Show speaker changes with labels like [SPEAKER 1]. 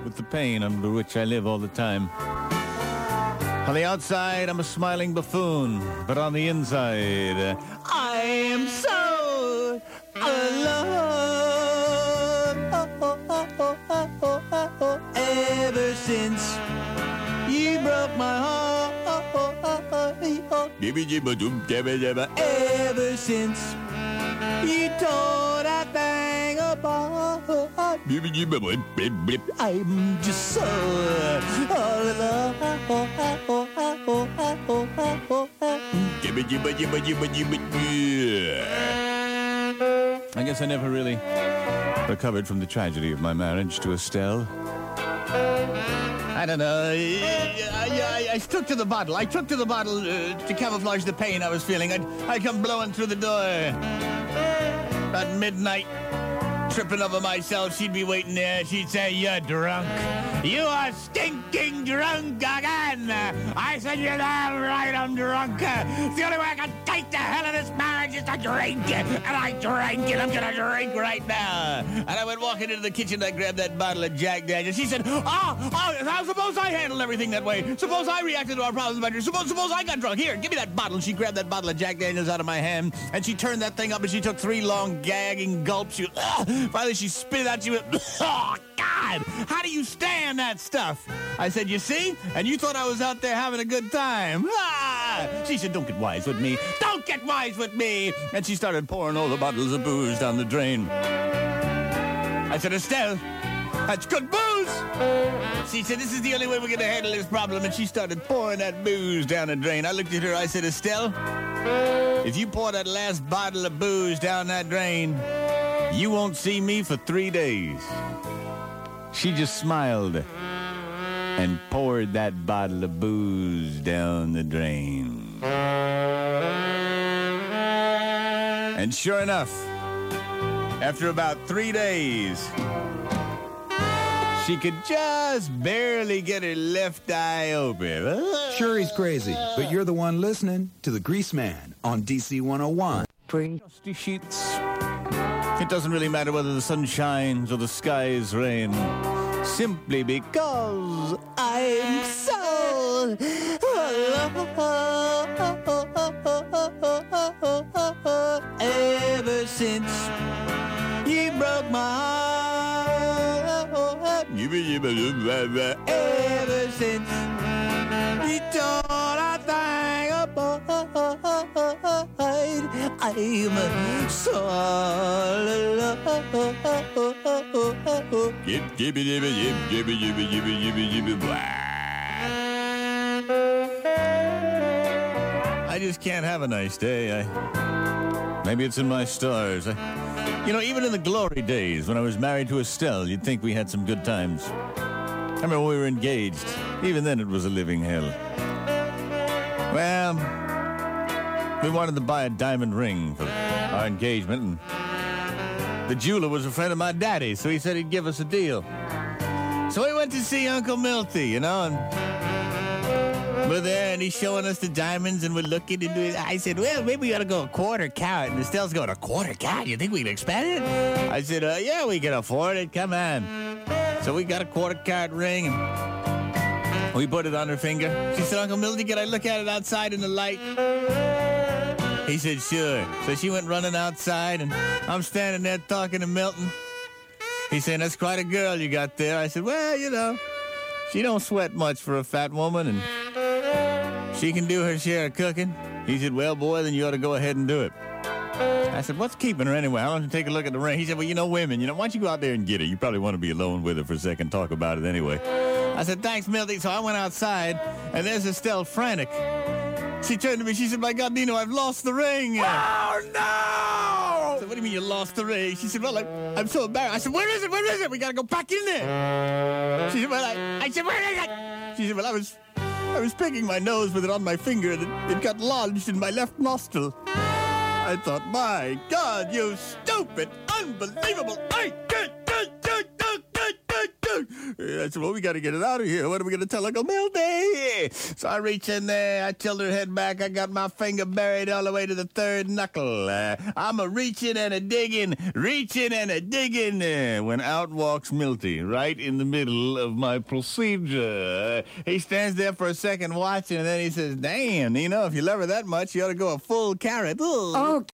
[SPEAKER 1] with the pain under which I live all the time. On the outside, I'm a smiling buffoon, but on the inside, I am so alone. Ever since you broke my heart, ever since you tore that thing apart, I'm just so alone. I guess I never really recovered from the tragedy of my marriage to Estelle. I don't know. I took to the bottle. I took to the bottle to camouflage the pain I was feeling. I'd come blowing through the door at midnight, tripping over myself. She'd be waiting there. She'd say, "You're drunk. You are stinking drunk again." I said, "You're damn right, I'm drunk. It's the only way I can take the hell of this marriage is to drink." And I drank it. I'm going to drink right now. And I went walking into the kitchen. I grabbed that bottle of Jack Daniels. She said, "Oh, suppose I handled everything that way. Suppose I reacted to our problems better. Suppose I got drunk. Here, give me that bottle." She grabbed that bottle of Jack Daniels out of my hand, and she turned that thing up, and she took 3 long gagging gulps. Finally, she spit it out. She went, "Oh, God, how do you stand that stuff?" I said, "You see? And you thought I was out there having a good time." She said, "Don't get wise with me. Don't get wise with me." And she started pouring all the bottles of booze down the drain. I said, "Estelle, that's good booze." She said, "This is the only way we're going to handle this problem." And she started pouring that booze down the drain. I looked at her. I said, "Estelle, if you pour that last bottle of booze down that drain, you won't see me for 3 days." She just smiled and poured that bottle of booze down the drain. And sure enough, after about 3 days, she could just barely get her left eye open.
[SPEAKER 2] Sure, he's crazy, but you're the one listening to The Grease Man on DC 101.
[SPEAKER 1] Bring dusty sheets. It doesn't really matter whether the sun shines or the skies rain, simply because I'm so alone. Ever since you broke my heart, ever since you tore that thing apart, I'm so alone. I just can't have a nice day. Maybe it's in my stars. Even in the glory days when I was married to Estelle, you'd think we had some good times. I remember when we were engaged. Even then, it was a living hell. Well, we wanted to buy a diamond ring for our engagement, and the jeweler was a friend of my daddy, so he said he'd give us a deal. So we went to see Uncle Milty, and we're there, and he's showing us the diamonds, and we're looking into it. I said, "Well, maybe we ought to go a quarter carat." And Estelle's going, "A quarter carat? You think we can expand it?" I said, "Yeah, we can afford it. Come on." So we got a quarter carat ring, and we put it on her finger. She said, "Uncle Milty, can I look at it outside in the light?" He said, "Sure." So she went running outside, and I'm standing there talking to Milton. He said, "That's quite a girl you got there." I said, "Well, she don't sweat much for a fat woman, and she can do her share of cooking." He said, "Well, boy, then you ought to go ahead and do it." I said, "What's keeping her anyway? I want to take a look at the ring." He said, "Well, women, why don't you go out there and get her? You probably want to be alone with her for a second, talk about it anyway." I said, "Thanks, Milty." So I went outside, and there's Estelle frantic. She turned to me. She said, "My God, Nino, I've lost the ring."
[SPEAKER 2] Oh, no!
[SPEAKER 1] I said, "What do you mean you lost the ring?" She said, "Well, I'm so embarrassed." I said, Where is it? We got to go back in there." She said, "Well, I said, "Where is it?" She said, "Well, I was picking my nose with it on my finger, and it got lodged in my left nostril." I thought, my God, you stupid, unbelievable. I said, well, we got to get it out of here. What are we going to tell Uncle Milty? So I reach in there. I tilt her head back. I got my finger buried all the way to the third knuckle. I'm a reaching and a digging when out walks Milty right in the middle of my procedure. He stands there for a second watching, and then he says, damn, Nino, if you love her that much, you ought to go a full carrot.
[SPEAKER 3] Oh,